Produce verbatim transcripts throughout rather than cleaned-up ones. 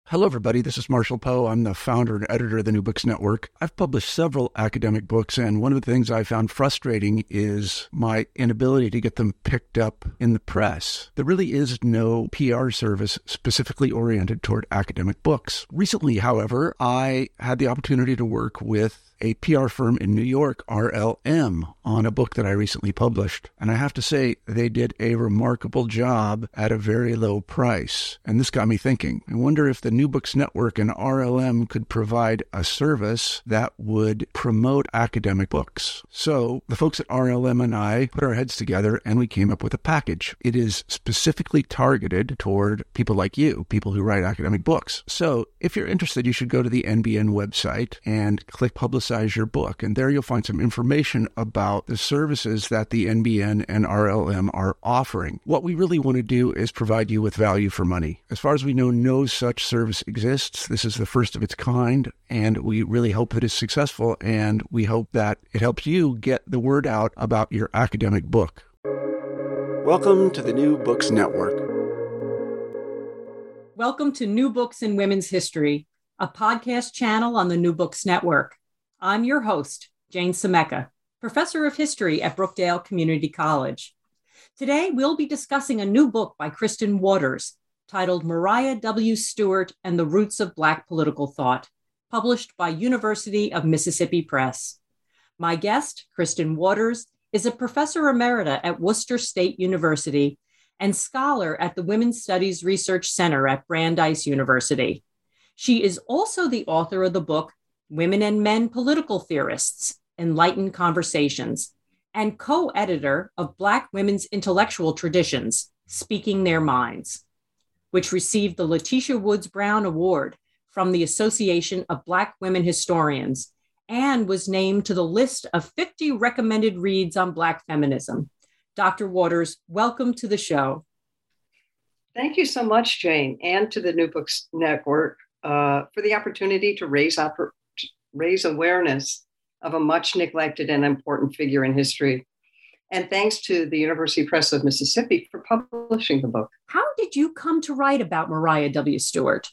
Hello, everybody. This is Marshall Poe. I'm the founder and editor of the New Books Network. I've published several academic books, and one of the things I found frustrating is my inability to get them picked up in the press. There really is no P R service specifically oriented toward academic books. Recently, however, I had the opportunity to work with a P R firm in New York, R L M, on a book that I recently published. And I have to say, they did a remarkable job at a very low price. And this got me thinking. I wonder if the New Books Network and R L M could provide a service that would promote academic books. So the folks at R L M and I put our heads together and we came up with a package. It is specifically targeted toward people like you, people who write academic books. So if you're interested, you should go to the N B N website and click Publicize your book. And there you'll find some information about the services that the N B N and R L M are offering. What we really want to do is provide you with value for money. As far as we know, no such service exists. This is the first of its kind, and we really hope that it's successful, and we hope that it helps you get the word out about your academic book. Welcome to the New Books Network. Welcome to New Books in Women's History, a podcast channel on the New Books Network. I'm your host, Jane Semeka, professor of history at Brookdale Community College. Today, we'll be discussing a new book by Kristen Waters titled Mariah W. Stewart and the Roots of Black Political Thought, published by University of Mississippi Press. My guest, Kristen Waters, is a professor emerita at Worcester State University and scholar at the Women's Studies Research Center at Brandeis University. She is also the author of the book Women and Men Political Theorists, Enlightened Conversations, and co-editor of Black Women's Intellectual Traditions, Speaking Their Minds, which received the Letitia Woods Brown Award from the Association of Black Women Historians and was named to the list of fifty recommended reads on Black feminism. Doctor Waters, welcome to the show. Thank you so much, Jane, and to the New Books Network uh, for the opportunity to raise up. raise awareness of a much neglected and important figure in history. And thanks to the University Press of Mississippi for publishing the book. How did you come to write about Mariah W. Stewart?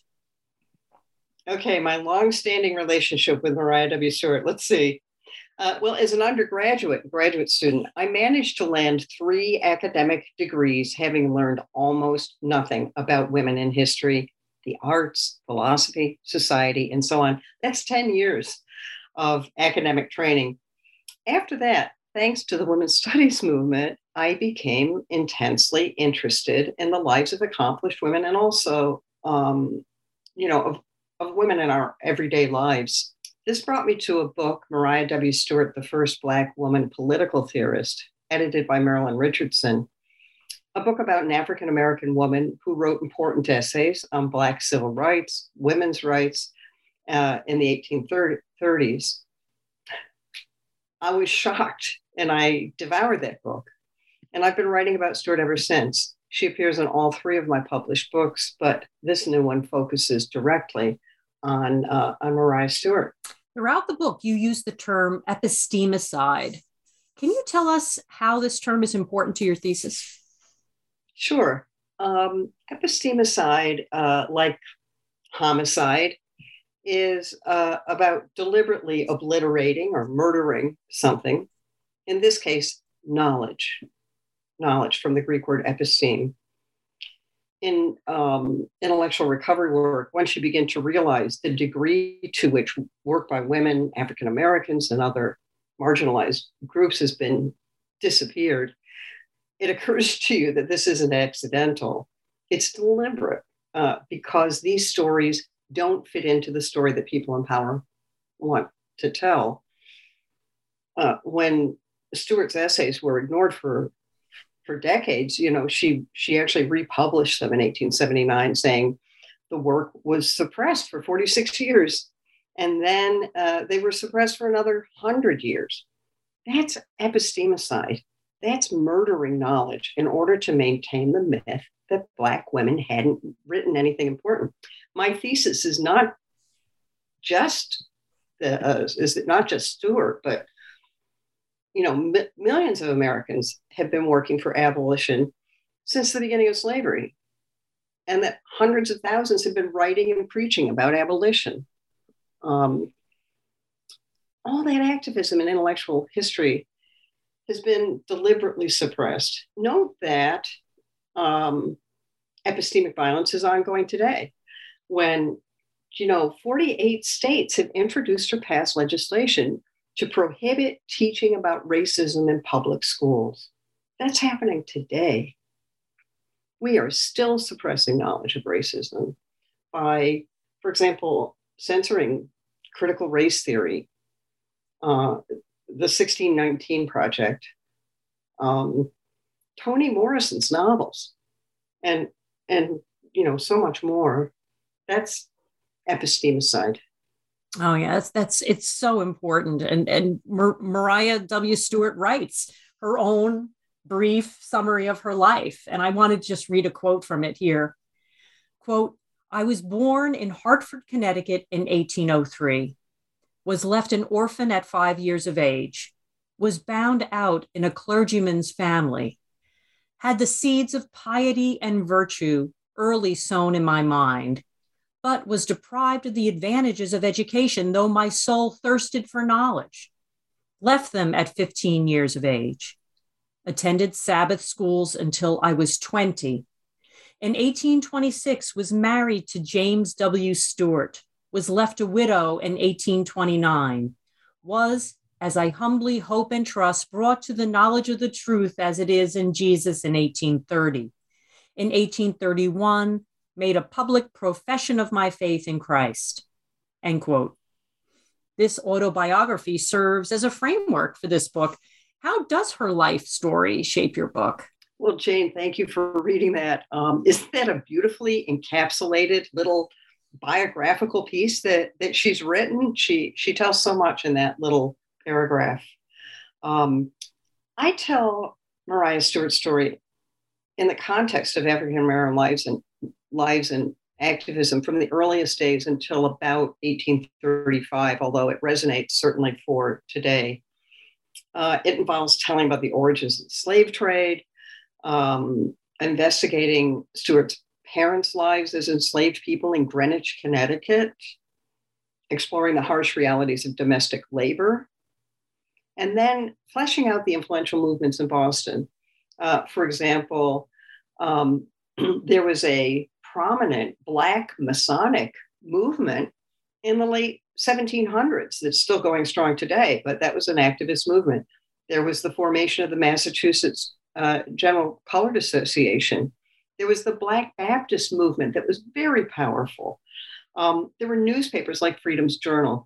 Okay, my long-standing relationship with Mariah W. Stewart. Let's see. Uh, well, as an undergraduate, graduate student, I managed to land three academic degrees, having learned almost nothing about women in history, the arts, philosophy, society, and so on. That's ten years of academic training. After that, thanks to the women's studies movement, I became intensely interested in the lives of accomplished women and also, um, you know, of, of women in our everyday lives. This brought me to a book, Mariah W. Stewart, the First Black Woman Political Theorist, edited by Marilyn Richardson, a book about an African-American woman who wrote important essays on Black civil rights, women's rights uh, in the eighteen thirties. I was shocked and I devoured that book. And I've been writing about Stewart ever since. She appears in all three of my published books, but this new one focuses directly on, uh, on Mariah Stewart. Throughout the book, you use the term epistemicide. Can you tell us how this term is important to your thesis? Sure. Um, epistemicide, uh, like homicide, is uh, about deliberately obliterating or murdering something. In this case, knowledge. Knowledge from the Greek word episteme. In um, intellectual recovery work, once you begin to realize the degree to which work by women, African Americans, and other marginalized groups has been disappeared, it occurs to you that this isn't accidental. It's deliberate uh, because these stories don't fit into the story that people in power want to tell. Uh, when Stewart's essays were ignored for, for decades, you know, she, she actually republished them in eighteen seventy-nine, saying the work was suppressed for forty-six years. And then uh, they were suppressed for another one hundred years. That's epistemicide. That's murdering knowledge in order to maintain the myth that Black women hadn't written anything important. My thesis is not just the, uh, is not just Stewart, but you know, m- millions of Americans have been working for abolition since the beginning of slavery. and that hundreds of thousands have been writing and preaching about abolition. Um, all that activism and intellectual history has been deliberately suppressed. Note that um, epistemic violence is ongoing today, when, you know, forty-eight states have introduced or passed legislation to prohibit teaching about racism in public schools. That's happening today. We are still suppressing knowledge of racism by, for example, censoring critical race theory, uh, the sixteen nineteen Project, um, Toni Morrison's novels, and and you know, so much more. That's epistemicide. Oh yeah, that's, that's it's so important. And and Mar- Mariah W. Stewart writes her own brief summary of her life, and I want to just read a quote from it here. Quote, "I was born in Hartford, Connecticut in eighteen oh three, was left an orphan at five years of age, was bound out in a clergyman's family, had the seeds of piety and virtue early sown in my mind, but was deprived of the advantages of education, though my soul thirsted for knowledge. Left them at fifteen years of age. Attended Sabbath schools until I was twenty. In eighteen twenty-six, was married to James W. Stewart, was left a widow in eighteen twenty-nine, was, as I humbly hope and trust, brought to the knowledge of the truth as it is in Jesus in eighteen thirty. In eighteen thirty-one, made a public profession of my faith in Christ." End quote. This autobiography serves as a framework for this book. How does her life story shape your book? Well, Jane, thank you for reading that. Um, isn't that a beautifully encapsulated little biographical piece that, that she's written? She, she tells so much in that little paragraph. Um, I tell Mariah Stewart's story in the context of African American lives and lives and activism from the earliest days until about eighteen thirty-five, although it resonates certainly for today. Uh, it involves telling about the origins of the slave trade, um, investigating Stewart's parents' lives as enslaved people in Greenwich, Connecticut, exploring the harsh realities of domestic labor, and then fleshing out the influential movements in Boston. Uh, for example, um, there was a prominent Black Masonic movement in the late seventeen hundreds that's still going strong today, but that was an activist movement. There was the formation of the Massachusetts uh, General Colored Association. There was the Black Baptist movement that was very powerful. Um, there were newspapers like Freedom's Journal.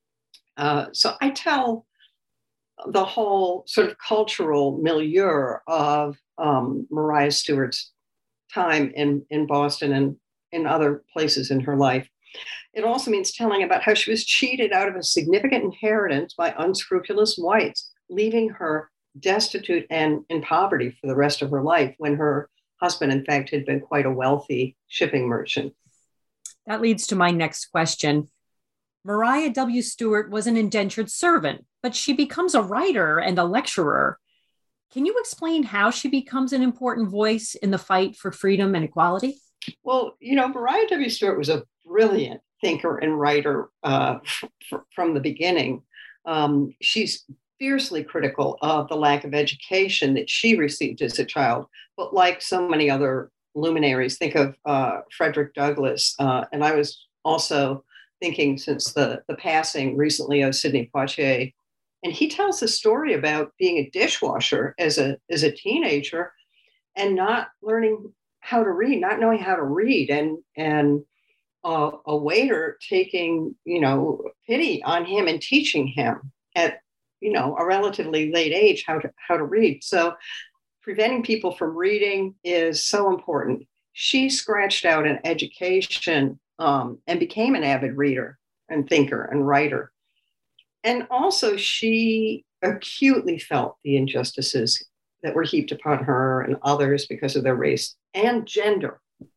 Uh, so I tell the whole sort of cultural milieu of um, Mariah Stewart's time in, in Boston and in other places in her life. It also means telling about how she was cheated out of a significant inheritance by unscrupulous whites, leaving her destitute and in poverty for the rest of her life, when her husband, in fact, had been quite a wealthy shipping merchant. That leads to my next question. Mariah W. Stewart was an indentured servant, but she becomes a writer and a lecturer. Can you explain how she becomes an important voice in the fight for freedom and equality? Well, you know, Mariah W. Stewart was a brilliant thinker and writer uh, f- f- from the beginning. Um, she's fiercely critical of the lack of education that she received as a child, but like so many other luminaries, think of uh, Frederick Douglass. Uh, and I was also thinking, since the, the passing recently of Sidney Poitier, and he tells a story about being a dishwasher as a, as a teenager and not learning how to read, not knowing how to read, and, and uh, a waiter taking, you know, pity on him and teaching him at, you know, a relatively late age how to, how to read. So preventing people from reading is so important. She scratched out an education um, and became an avid reader and thinker and writer. And also she acutely felt the injustices that were heaped upon her and others because of their race and gender.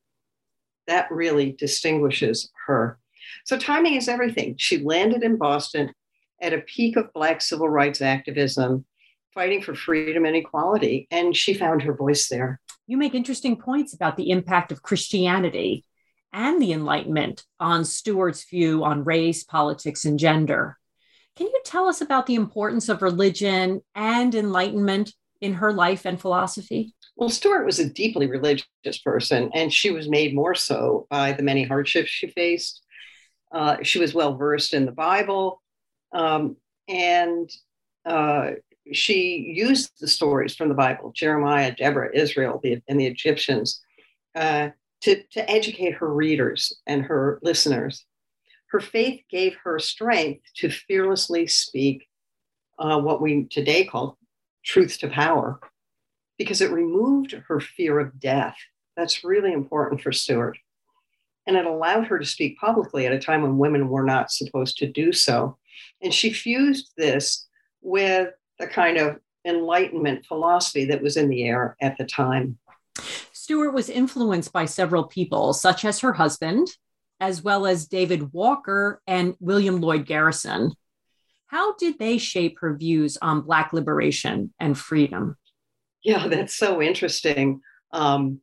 That really distinguishes her. So timing is everything. She landed in Boston at a peak of Black civil rights activism, fighting for freedom and equality, and she found her voice there. You make interesting points about the impact of Christianity and the Enlightenment on Stuart's view on race, politics, and gender. Can you tell us about the importance of religion and enlightenment in her life and philosophy? Well, Stuart was a deeply religious person, and she was made more so by the many hardships she faced. Uh, she was well versed in the Bible, um, and uh, she used the stories from the Bible, Jeremiah, Deborah, Israel, the, and the Egyptians, uh, to, to educate her readers and her listeners. Her faith gave her strength to fearlessly speak uh, what we today call truth to power, because it removed her fear of death. That's really important for Stuart. And it allowed her to speak publicly at a time when women were not supposed to do so. And she fused this with the kind of Enlightenment philosophy that was in the air at the time. Stuart was influenced by several people, such as her husband, as well as David Walker and William Lloyd Garrison. How did they shape her views on Black liberation and freedom? Yeah, that's so interesting. Um,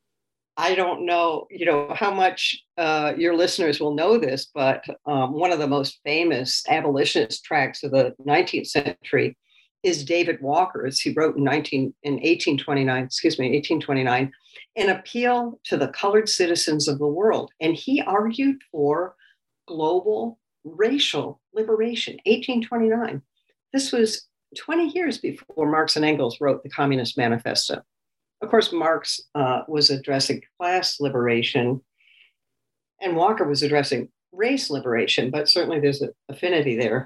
I don't know, you know, how much uh, your listeners will know this, but um, one of the most famous abolitionist tracts of the nineteenth century is David Walker's. He wrote in nineteen in eighteen twenty-nine, excuse me, eighteen twenty-nine, an appeal to the colored citizens of the world, and he argued for global racial liberation. eighteen twenty-nine. This was twenty years before Marx and Engels wrote the Communist Manifesto. Of course, Marx uh, was addressing class liberation, and Walker was addressing race liberation, but certainly there's an affinity there.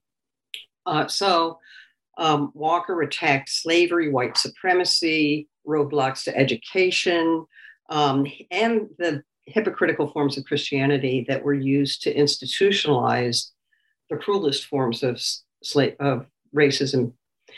Uh, so um, Walker attacked slavery, white supremacy, roadblocks to education, um, and the hypocritical forms of Christianity that were used to institutionalize the cruelest forms of slave of racism,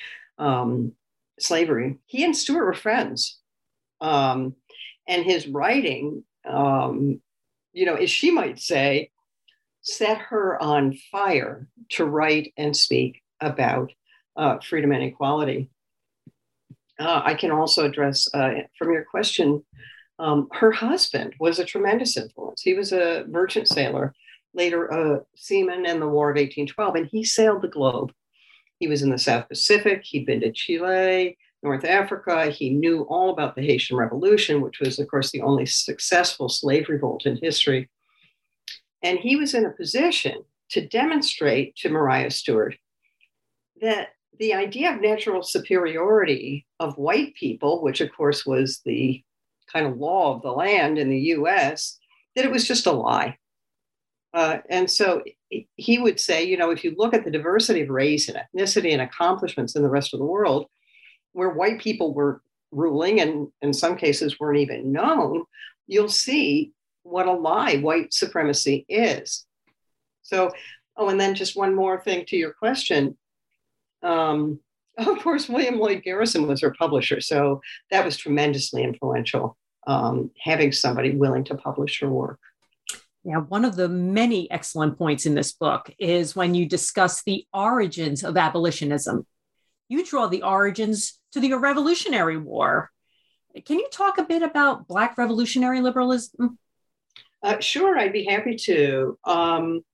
um, slavery. He and Stuart were friends. Um, and his writing, um, you know, as she might say, set her on fire to write and speak about uh, freedom and equality. Uh, I can also address, uh, from your question, um, her husband was a tremendous influence. He was a merchant sailor, later a seaman in the War of eighteen twelve, and he sailed the globe. He was in the South Pacific. He'd been to Chile, North Africa. He knew all about the Haitian Revolution, which was, of course, the only successful slave revolt in history. And he was in a position to demonstrate to Maria Stuart that the idea of natural superiority of white people, which, of course, was the kind of law of the land in the U S, that it was just a lie. Uh, and so he would say, you know, if you look at the diversity of race and ethnicity and accomplishments in the rest of the world, where white people were ruling and in some cases weren't even known, you'll see what a lie white supremacy is. So, oh, and then just one more thing to your question. Um, of course, William Lloyd Garrison was her publisher, so that was tremendously influential, um, having somebody willing to publish her work. Yeah, one of the many excellent points in this book is when you discuss the origins of abolitionism. You draw the origins to the Revolutionary War. Can you talk a bit about Black revolutionary liberalism? Uh, sure, I'd be happy to. Um,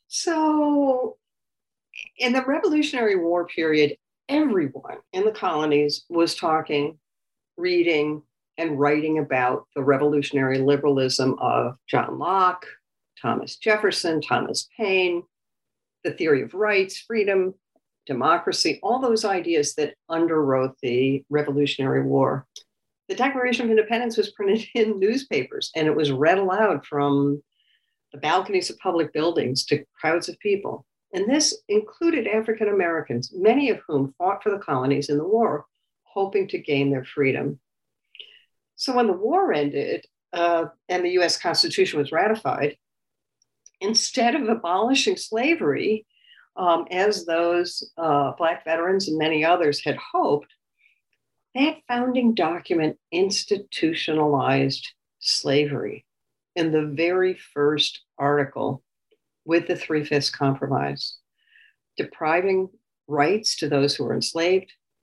so, in the Revolutionary War period, everyone in the colonies was talking, reading, and writing about the revolutionary liberalism of John Locke, Thomas Jefferson, Thomas Paine, the theory of rights, freedom, democracy, all those ideas that underwrote the Revolutionary War. The Declaration of Independence was printed in newspapers, and it was read aloud from the balconies of public buildings to crowds of people. And this included African Americans, many of whom fought for the colonies in the war, hoping to gain their freedom. So when the war ended uh, and the U S Constitution was ratified, instead of abolishing slavery, um, as those uh, Black veterans and many others had hoped, that founding document institutionalized slavery in the very first article with the Three-Fifths Compromise, depriving rights to those who were enslaved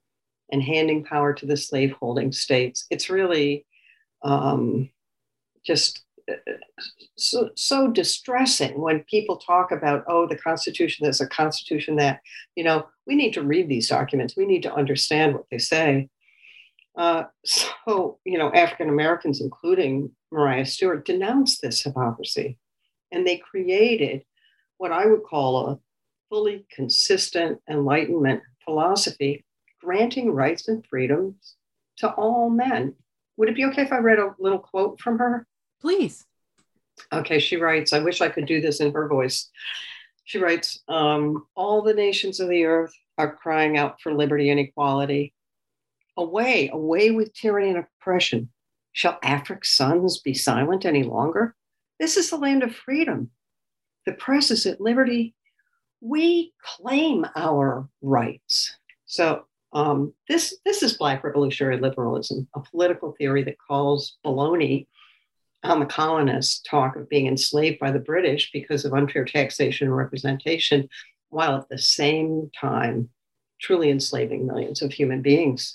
and handing power to the slaveholding states. It's really um, just so, so distressing when people talk about, oh, the Constitution this, a Constitution that. You know, we need to read these documents. We need to understand what they say. Uh, so, you know, African Americans, including Maria Stewart, denounced this hypocrisy. And they created what I would call a fully consistent Enlightenment philosophy, granting rights and freedoms to all men. Would it be okay if I read a little quote from her? Please. Okay, she writes, I wish I could do this in her voice. She writes, um, all the nations of the earth are crying out for liberty and equality. Away, away with tyranny and oppression. Shall Afric's sons be silent any longer? This is the land of freedom. The press is at liberty. We claim our rights. So um, this, this is Black revolutionary liberalism, a political theory that calls baloney on the colonists' talk of being enslaved by the British because of unfair taxation and representation, while at the same time truly enslaving millions of human beings.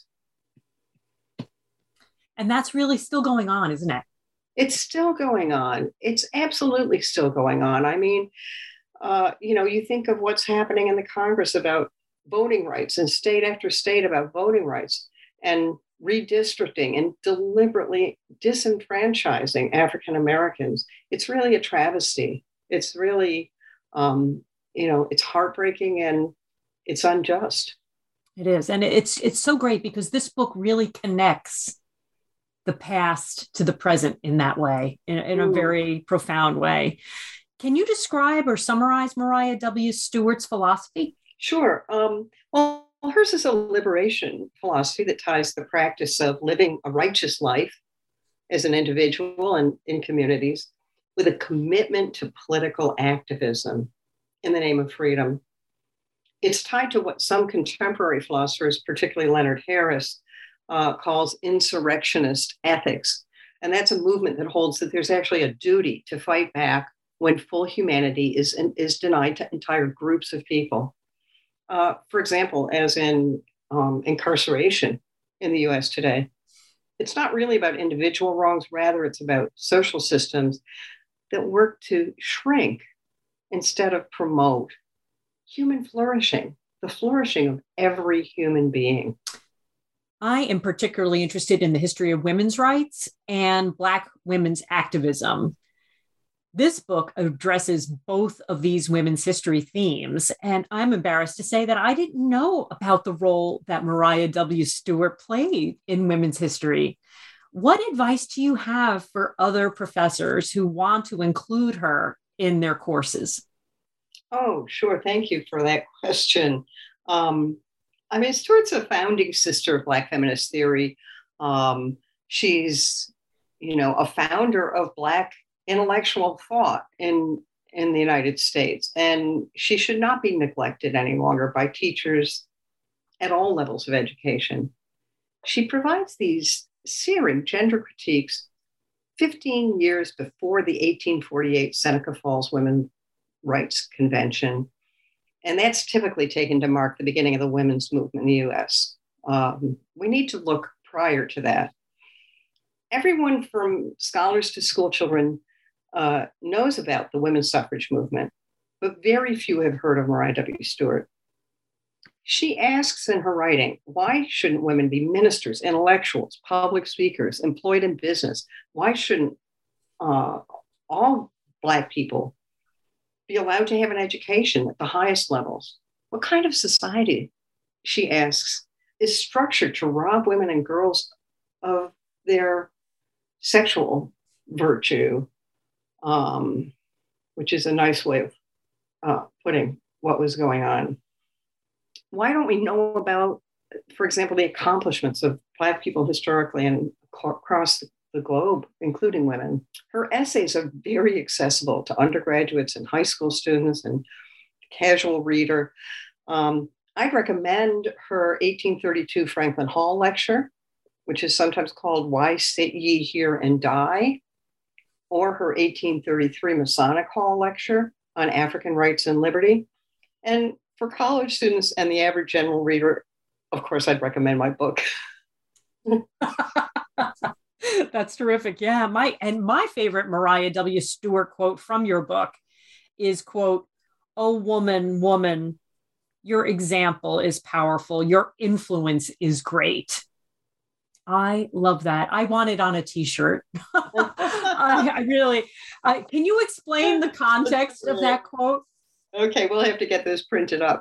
And that's really still going on, isn't it? It's still going on. It's absolutely still going on. I mean, uh, you know, you think of what's happening in the Congress about voting rights and state after state about voting rights and redistricting and deliberately disenfranchising African Americans. It's really a travesty. It's really, um, you know, it's heartbreaking and it's unjust. It is. And it's it's so great because this book really connects the past to the present in that way, in, in a very profound way. Can you describe or summarize Maria W. Stewart's philosophy? Sure. Um, well, hers is a liberation philosophy that ties the practice of living a righteous life as an individual and in communities with a commitment to political activism in the name of freedom. It's tied to what some contemporary philosophers, particularly Leonard Harris, uh, calls insurrectionist ethics. And that's a movement that holds that there's actually a duty to fight back when full humanity is, is denied to entire groups of people. Uh, for example, as in um, incarceration in the U S today, it's not really about individual wrongs. Rather, it's about social systems that work to shrink instead of promote human flourishing, the flourishing of every human being. I am particularly interested in the history of women's rights and Black women's activism. This book addresses both of these women's history themes, and I'm embarrassed to say that I didn't know about the role that Maria W. Stewart played in women's history. What advice do you have for other professors who want to include her in their courses? Oh, sure. Thank you for that question. Um, I mean, Stewart's a founding sister of Black feminist theory. Um, she's, you know, a founder of Black intellectual thought in, in the United States. And she should not be neglected any longer by teachers at all levels of education. She provides these searing gender critiques fifteen years before the eighteen forty-eight Seneca Falls Women's Rights Convention. And that's typically taken to mark the beginning of the women's movement in the U S. Um, we need to look prior to that. Everyone from scholars to school children uh, knows about the women's suffrage movement, but very few have heard of Maria W. Stewart. She asks in her writing, why shouldn't women be ministers, intellectuals, public speakers, employed in business? Why shouldn't uh, all Black people be allowed to have an education at the highest levels? What kind of society, she asks, is structured to rob women and girls of their sexual virtue, um, which is a nice way of uh, putting what was going on. Why don't we know about, for example, the accomplishments of Black people historically and across the globe, including women? Her essays are very accessible to undergraduates and high school students and casual reader. Um, I'd recommend her eighteen thirty-two Franklin Hall lecture, which is sometimes called Why Sit Ye Here and Die, or her eighteen thirty-three Masonic Hall lecture on African rights and liberty. And for college students and the average general reader, of course, I'd recommend my book. That's terrific. Yeah, my and my favorite Mariah W. Stewart quote from your book is, quote, "Oh, woman, woman, your example is powerful. Your influence is great." I love that. I want it on a t-shirt. I, I really, I, can you explain the context of that quote? Okay, we'll have to get this printed up.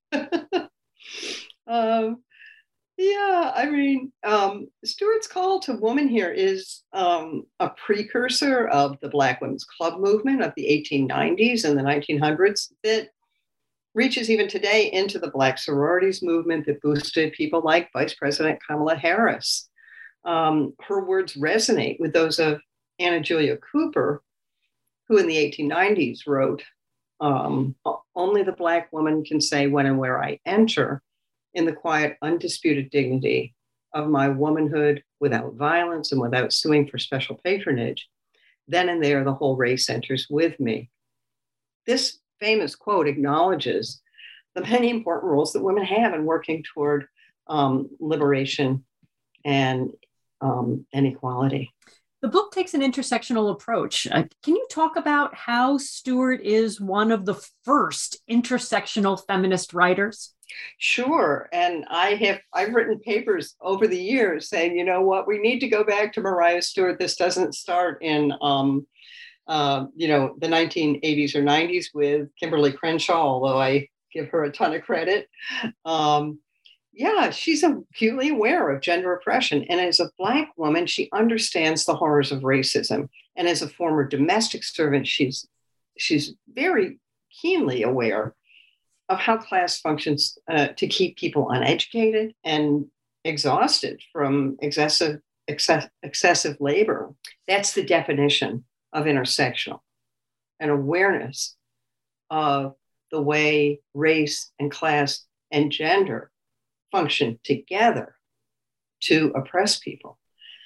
um, yeah, I mean, um, Stewart's call to woman here is um, a precursor of the Black Women's Club movement of the eighteen nineties and the nineteen hundreds that reaches even today into the Black sororities movement that boosted people like Vice President Kamala Harris. Um, her words resonate with those of Anna Julia Cooper, who in the eighteen nineties wrote, um, "Only the Black woman can say when and where I enter, in the quiet, undisputed dignity of my womanhood, without violence and without suing for special patronage. Then and there, the whole race enters with me." This famous quote acknowledges the many important roles that women have in working toward um, liberation and, um, and equality. The book takes an intersectional approach. Uh, can you talk about how Stewart is one of the first intersectional feminist writers? Sure. And I have, I've written papers over the years saying, you know what, we need to go back to Mariah Stewart. This doesn't start in, um, uh, you know, the nineteen eighties or nineties with Kimberly Crenshaw, although I give her a ton of credit. Um, yeah, she's acutely aware of gender oppression. And as a Black woman, she understands the horrors of racism. And as a former domestic servant, she's she's very keenly aware of how class functions uh, to keep people uneducated and exhausted from excessive, excess, excessive labor. That's the definition of intersectional, an awareness of the way race and class and gender function together to oppress people.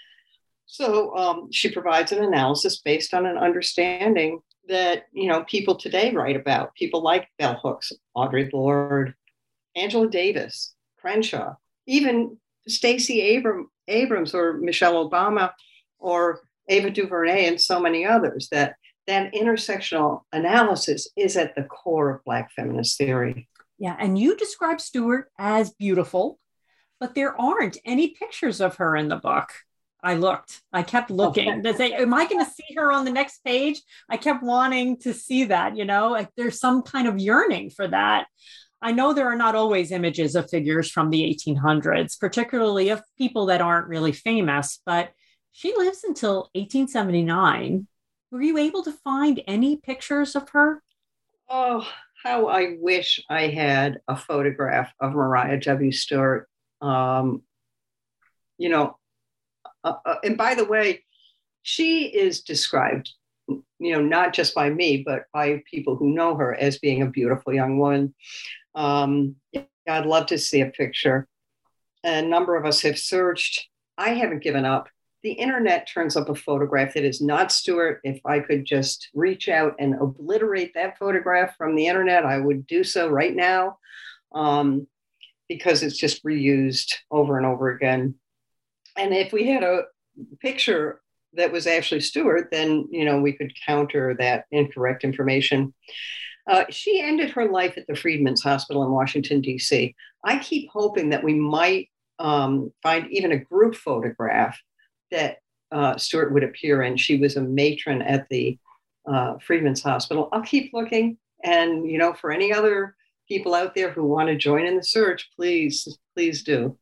So um, she provides an analysis based on an understanding that, you know, people today write about, people like Bell Hooks, Audre Lorde, Angela Davis, Crenshaw, even Stacey Abram, Abrams or Michelle Obama or Ava DuVernay and so many others, that that intersectional analysis is at the core of Black feminist theory. Yeah, and you describe Stewart as beautiful, but there aren't any pictures of her in the book. I looked, I kept looking to say, am I going to see her on the next page? I kept wanting to see that, you know, like there's some kind of yearning for that. I know there are not always images of figures from the eighteen hundreds, particularly of people that aren't really famous, but she lives until eighteen seventy-nine. Were you able to find any pictures of her? Oh, how I wish I had a photograph of Mariah W. Stewart. Um, you know, uh, uh, and by the way, she is described, you know, not just by me, but by people who know her as being a beautiful young woman. Um, I'd love to see a picture. A number of us have searched. I haven't given up. The internet turns up a photograph that is not Stewart. If I could just reach out and obliterate that photograph from the internet, I would do so right now, um, because it's just reused over and over again. And if we had a picture that was actually Stewart, then, you know, we could counter that incorrect information. Uh, she ended her life at the Freedmen's Hospital in Washington, D C. I keep hoping that we might um, find even a group photograph that uh, Stewart would appear in. She was a matron at the uh, Freedmen's Hospital. I'll keep looking. And, you know, for any other people out there who want to join in the search, please, please do.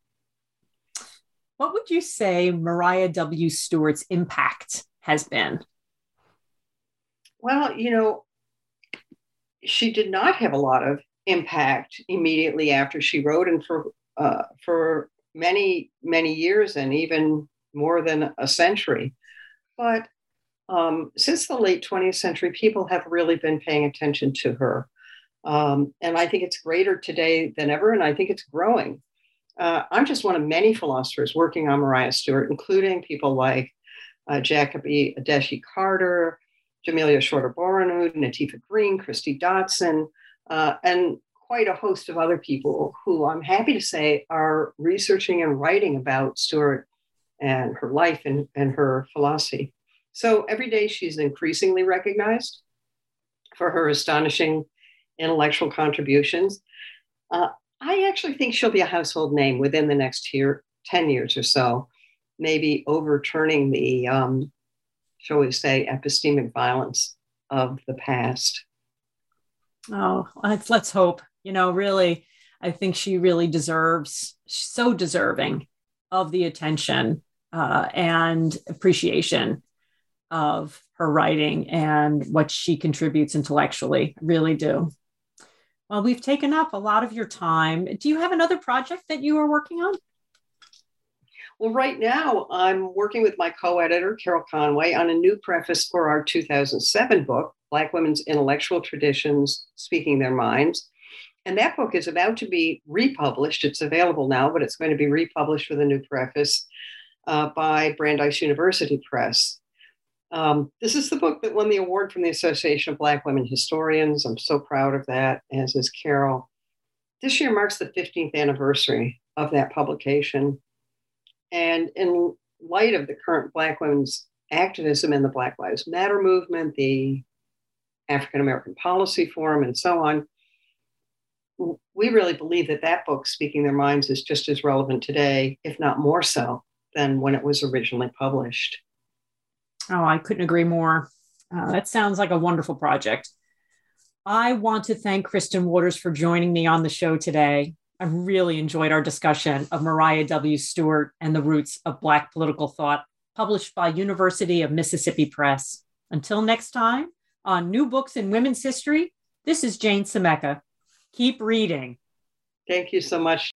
What would you say Mariah W. Stewart's impact has been? Well, you know, she did not have a lot of impact immediately after she wrote, and for uh, for many, many years, and even more than a century. But um, since the late twentieth century, people have really been paying attention to her. Um, and I think it's greater today than ever, and I think it's growing. Uh, I'm just one of many philosophers working on Mariah Stewart, including people like uh, Jacoby Adeshi Carter, Jamelia Shorter Boronwood, Nateefa Green, Christy Dotson, uh, and quite a host of other people who I'm happy to say are researching and writing about Stuart and her life and, and her philosophy. So every day she's increasingly recognized for her astonishing intellectual contributions. Uh, I actually think she'll be a household name within the next year, ten years or so, maybe overturning the, um, shall we say, epistemic violence of the past. Oh, let's, let's hope. You know, really, I think she really deserves, she's so deserving of the attention uh, and appreciation of her writing and what she contributes intellectually. I really do. Well, we've taken up a lot of your time. Do you have another project that you are working on? Well, right now, I'm working with my co-editor, Carol Conway, on a new preface for our two thousand seven book, Black Women's Intellectual Traditions, Speaking Their Minds. And that book is about to be republished. It's available now, but it's going to be republished with a new preface uh, by Brandeis University Press. Um, this is the book that won the award from the Association of Black Women Historians. I'm so proud of that, as is Carol. This year marks the fifteenth anniversary of that publication. And in light of the current Black women's activism in the Black Lives Matter movement, the African American Policy Forum, and so on, we really believe that that book, Speaking Their Minds, is just as relevant today, if not more so, than when it was originally published. Oh, I couldn't agree more. Uh, that sounds like a wonderful project. I want to thank Kristen Waters for joining me on the show today. I really enjoyed our discussion of Mariah W. Stewart and the Roots of Black Political Thought, published by University of Mississippi Press. Until next time, on New Books in Women's History, this is Jane Semeka. Keep reading. Thank you so much,